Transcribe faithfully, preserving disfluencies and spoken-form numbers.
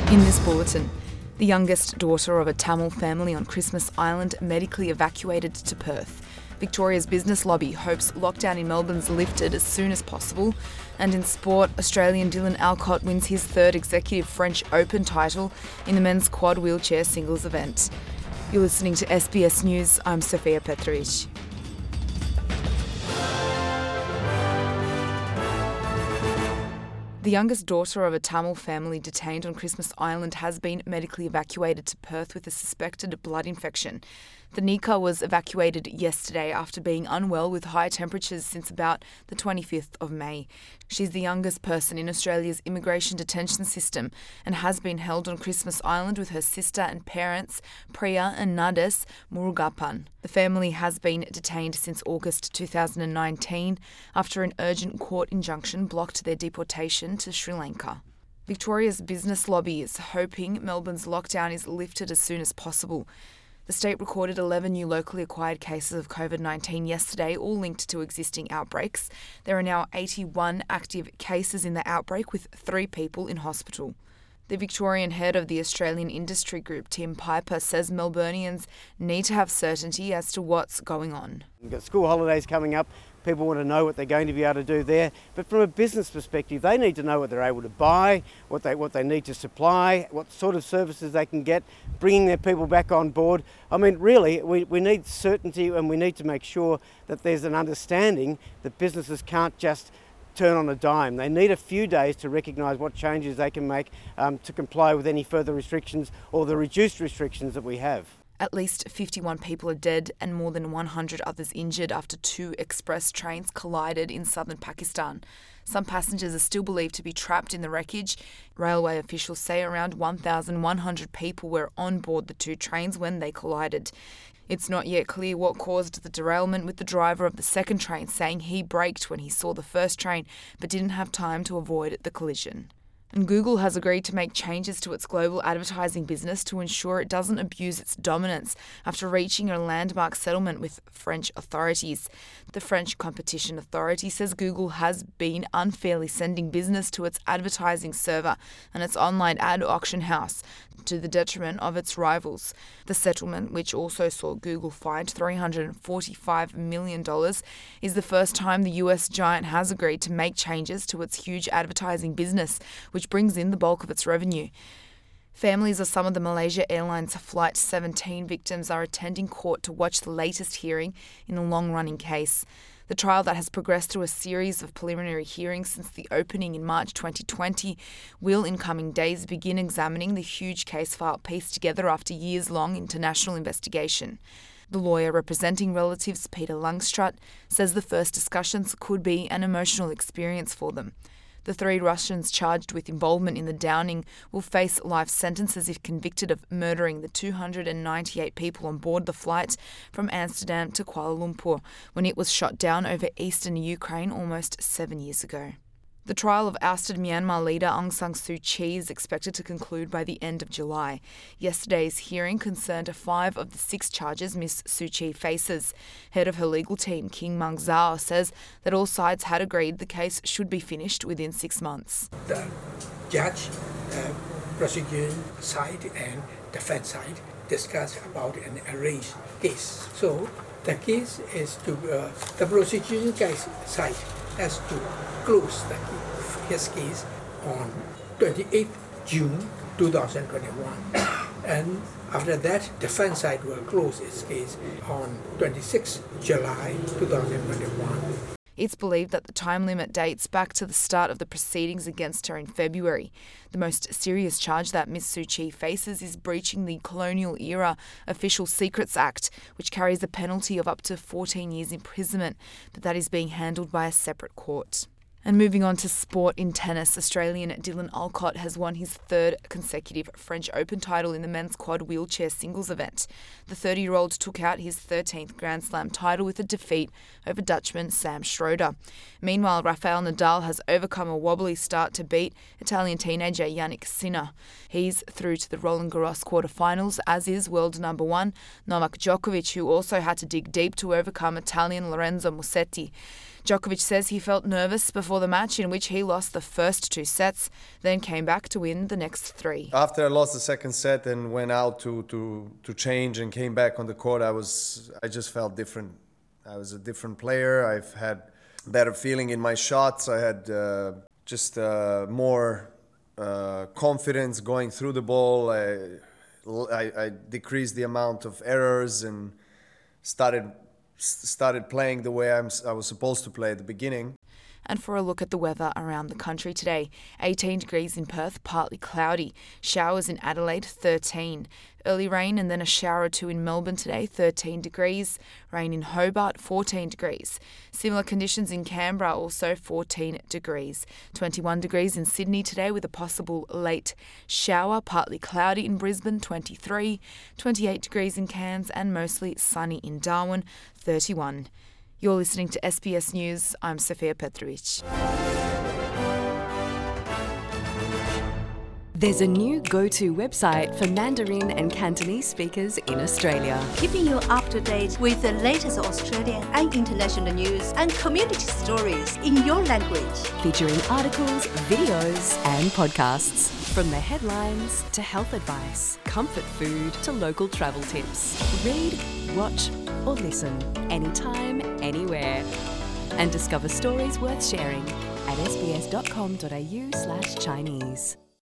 In this bulletin, the youngest daughter of a Tamil family on Christmas Island medically evacuated to Perth. Victoria's business lobby hopes lockdown in Melbourne's lifted as soon as possible. And in sport, Australian Dylan Alcott wins his third executive French Open title in the men's quad wheelchair singles event. You're listening to S B S News. I'm Sofia Petrovic. The youngest daughter of a Tamil family detained on Christmas Island has been medically evacuated to Perth with a suspected blood infection. The Nika was evacuated yesterday after being unwell with high temperatures since about the twenty-fifth of May. She's the youngest person in Australia's immigration detention system and has been held on Christmas Island with her sister and parents, Priya and Nades Murugapan. The family has been detained since August two thousand nineteen after an urgent court injunction blocked their deportation to Sri Lanka. Victoria's business lobby is hoping Melbourne's lockdown is lifted as soon as possible. The state recorded eleven new locally acquired cases of COVID nineteen yesterday, all linked to existing outbreaks. There are now eighty-one active cases in the outbreak, with three people in hospital. The Victorian head of the Australian Industry Group, Tim Piper, says Melburnians need to have certainty as to what's going on. We've got school holidays coming up. People want to know what they're going to be able to do there. But from a business perspective, they need to know what they're able to buy, what they what they need to supply, what sort of services they can get, bringing their people back on board. I mean, really, we, we need certainty, and we need to make sure that there's an understanding that businesses can't just turn on a dime. They need a few days to recognise what changes they can make um, to comply with any further restrictions or the reduced restrictions that we have. At least fifty-one people are dead and more than one hundred others injured after two express trains collided in southern Pakistan. Some passengers are still believed to be trapped in the wreckage. Railway officials say around one thousand one hundred people were on board the two trains when they collided. It's not yet clear what caused the derailment, with the driver of the second train saying he braked when he saw the first train but didn't have time to avoid the collision. And Google has agreed to make changes to its global advertising business to ensure it doesn't abuse its dominance after reaching a landmark settlement with French authorities. The French Competition Authority says Google has been unfairly sending business to its advertising server and its online ad auction house, to the detriment of its rivals. The settlement, which also saw Google fined three hundred forty-five million dollars, is the first time the U S giant has agreed to make changes to its huge advertising business, which brings in the bulk of its revenue. Families of some of the Malaysia Airlines Flight seventeen victims are attending court to watch the latest hearing in the long-running case. The trial, that has progressed through a series of preliminary hearings since the opening in March twenty twenty, will in coming days begin examining the huge case file pieced together after years-long international investigation. The lawyer representing relatives, Peter Langstraat, says the first discussions could be an emotional experience for them. The three Russians charged with involvement in the downing will face life sentences if convicted of murdering the two hundred ninety-eight people on board the flight from Amsterdam to Kuala Lumpur when it was shot down over eastern Ukraine almost seven years ago. The trial of ousted Myanmar leader Aung San Suu Kyi is expected to conclude by the end of July. Yesterday's hearing concerned five of the six charges Miss Suu Kyi faces. Head of her legal team, King Mang Zhao, says that all sides had agreed the case should be finished within six months. The judge, uh, prosecution side and defense side discussed about an arranged case. So the case is to, uh, the prosecution case side has to close the, his case on twenty-eighth June two thousand twenty-one, and after that defense side will close its case on twenty-sixth July two thousand twenty-one. It's believed that the time limit dates back to the start of the proceedings against her in February. The most serious charge that Miss Suu Kyi faces is breaching the colonial-era Official Secrets Act, which carries a penalty of up to fourteen years imprisonment, but that is being handled by a separate court. And moving on to sport in tennis, Australian Dylan Alcott has won his third consecutive French Open title in the men's quad wheelchair singles event. The thirty-year-old took out his thirteenth Grand Slam title with a defeat over Dutchman Sam Schroeder. Meanwhile, Rafael Nadal has overcome a wobbly start to beat Italian teenager Yannick Sinner. He's through to the Roland Garros quarterfinals, as is world number one Novak Djokovic, who also had to dig deep to overcome Italian Lorenzo Musetti. Djokovic says he felt nervous before the match, in which he lost the first two sets, then came back to win the next three. After I lost the second set and went out to, to, to change and came back on the court, I was I just felt different. I was a different player. I've had better feeling in my shots. I had uh, just uh, more uh, confidence going through the ball. I, I, I decreased the amount of errors and started started playing the way I'm, I was supposed to play at the beginning. And for a look at the weather around the country today, eighteen degrees in Perth, partly cloudy. Showers in Adelaide, thirteen. Early rain and then a shower or two in Melbourne today, thirteen degrees. Rain in Hobart, fourteen degrees. Similar conditions in Canberra, also fourteen degrees. twenty-one degrees in Sydney today with a possible late shower, partly cloudy in Brisbane, twenty-three. twenty-eight degrees in Cairns and mostly sunny in Darwin, thirty-one. You're listening to S B S News. I'm Sofia Petrovic. There's a new go-to website for Mandarin and Cantonese speakers in Australia. Keeping you up to date with the latest Australian and international news and community stories in your language. Featuring articles, videos and podcasts. From the headlines to health advice, comfort food to local travel tips. Read, watch or listen anytime, anywhere. And discover stories worth sharing at sbs.com.au slash Chinese.